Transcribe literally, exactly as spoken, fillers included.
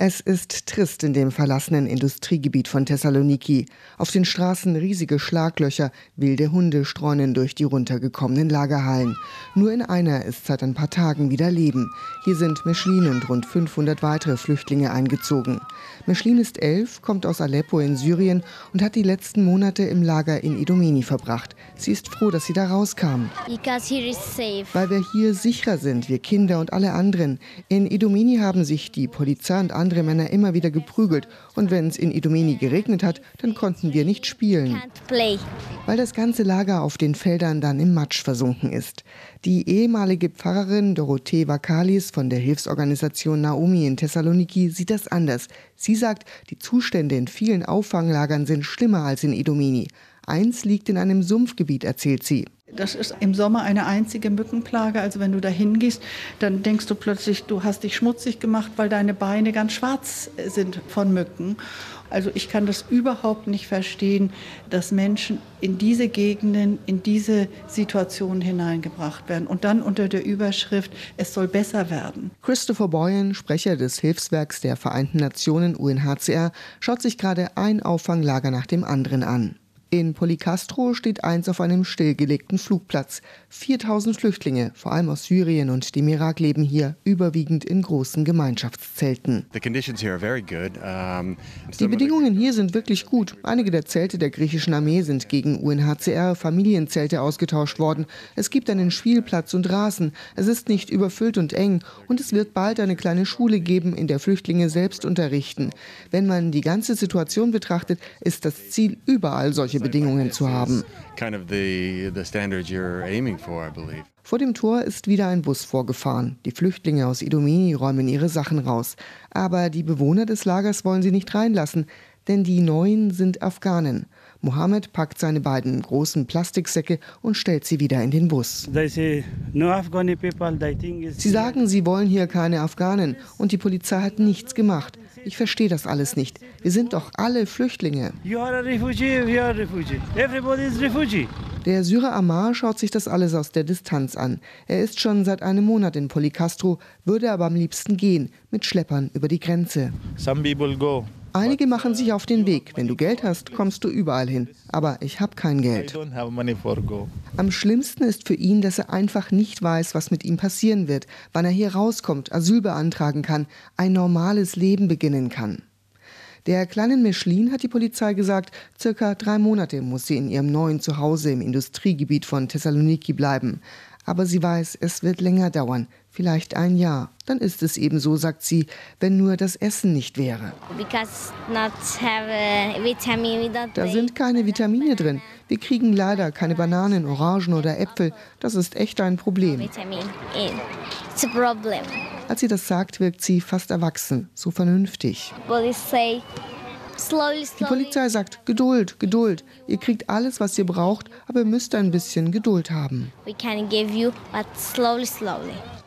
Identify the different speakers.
Speaker 1: Es ist trist in dem verlassenen Industriegebiet von Thessaloniki. Auf den Straßen riesige Schlaglöcher, wilde Hunde streunen durch die runtergekommenen Lagerhallen. Nur in einer ist seit ein paar Tagen wieder Leben. Hier sind Meschlin und rund fünfhundert weitere Flüchtlinge eingezogen. Meschlin ist elf, kommt aus Aleppo in Syrien und hat die letzten Monate im Lager in Idomeni verbracht. Sie ist froh, dass sie da rauskam. Weil wir hier sicherer sind, wir Kinder und alle anderen. In Idomeni haben sich die Polizei und andere Männer immer wieder geprügelt. Und wenn es in Idomeni geregnet hat, dann konnten wir nicht spielen. Weil das ganze Lager auf den Feldern dann im Matsch versunken ist. Die ehemalige Pfarrerin Dorothee Vakalis von der Hilfsorganisation Naomi in Thessaloniki sieht das anders. Sie sagt, die Zustände in vielen Auffanglagern sind schlimmer als in Idomeni. Eins liegt in einem Sumpfgebiet, erzählt sie.
Speaker 2: Das ist im Sommer eine einzige Mückenplage. Also wenn du da hingehst, dann denkst du plötzlich, du hast dich schmutzig gemacht, weil deine Beine ganz schwarz sind von Mücken. Also ich kann das überhaupt nicht verstehen, dass Menschen in diese Gegenden, in diese Situationen hineingebracht werden. Und dann unter der Überschrift, es soll besser werden.
Speaker 1: Christopher Boyan, Sprecher des Hilfswerks der Vereinten Nationen U N H C R, schaut sich gerade ein Auffanglager nach dem anderen an. In Policastro steht eins auf einem stillgelegten Flugplatz. viertausend Flüchtlinge, vor allem aus Syrien und dem Irak, leben hier, überwiegend in großen Gemeinschaftszelten. Die Bedingungen hier sind wirklich gut. Einige der Zelte der griechischen Armee sind gegen U N H C R-Familienzelte ausgetauscht worden. Es gibt einen Spielplatz und Rasen. Es ist nicht überfüllt und eng. Und es wird bald eine kleine Schule geben, in der Flüchtlinge selbst unterrichten. Wenn man die ganze Situation betrachtet, ist das Ziel, überall solche Bedingungen zu haben. Vor dem Tor ist wieder ein Bus vorgefahren. Die Flüchtlinge aus Idomeni räumen ihre Sachen raus. Aber die Bewohner des Lagers wollen sie nicht reinlassen, denn die Neuen sind Afghanen. Mohammed packt seine beiden großen Plastiksäcke und stellt sie wieder in den Bus. Sie sagen, sie wollen hier keine Afghanen und die Polizei hat nichts gemacht. Ich verstehe das alles nicht. Wir sind doch alle Flüchtlinge. Der Syrer Ammar schaut sich das alles aus der Distanz an. Er ist schon seit einem Monat in Policastro, würde aber am liebsten gehen, mit Schleppern über die Grenze. Einige machen sich auf den Weg. Wenn du Geld hast, kommst du überall hin. Aber ich habe kein Geld. Am schlimmsten ist für ihn, dass er einfach nicht weiß, was mit ihm passieren wird, wann er hier rauskommt, Asyl beantragen kann, ein normales Leben beginnen kann. Der kleinen Meschlin hat die Polizei gesagt, circa drei Monate muss sie in ihrem neuen Zuhause im Industriegebiet von Thessaloniki bleiben. Aber sie weiß, es wird länger dauern, vielleicht ein Jahr. Dann ist es eben so, sagt sie, wenn nur das Essen nicht wäre. Da sind keine Vitamine drin. Wir kriegen leider keine Bananen, Orangen oder Äpfel. Das ist echt ein Problem. Als sie das sagt, wirkt sie fast erwachsen, so vernünftig. Die Polizei sagt, Geduld, Geduld. Ihr kriegt alles, was ihr braucht, aber ihr müsst ein bisschen Geduld haben.